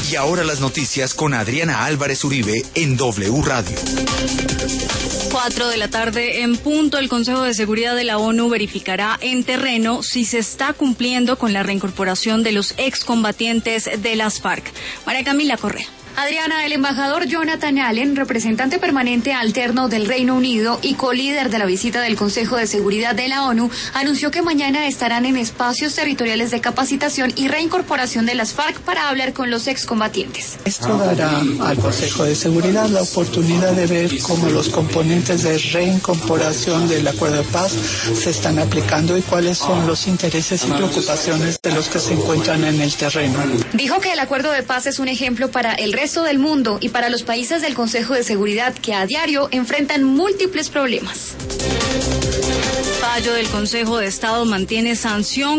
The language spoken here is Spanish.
Y ahora las noticias con Adriana Álvarez Uribe en W Radio. 4 de la tarde en punto, el Consejo de Seguridad de la ONU verificará en terreno si se está cumpliendo con la reincorporación de los excombatientes de las FARC. María Camila Correa. Adriana, el embajador Jonathan Allen, representante permanente alterno del Reino Unido y colíder de la visita del Consejo de Seguridad de la ONU, anunció que mañana estarán en espacios territoriales de capacitación y reincorporación de las FARC para hablar con los excombatientes. Esto dará al Consejo de Seguridad la oportunidad de ver cómo los componentes de reincorporación del acuerdo de paz se están aplicando y cuáles son los intereses y preocupaciones de los que se encuentran en el terreno. Dijo que el acuerdo de paz es un ejemplo para el resto del mundo y para los países del Consejo de Seguridad que a diario enfrentan múltiples problemas. Fallo del Consejo de Estado mantiene sanción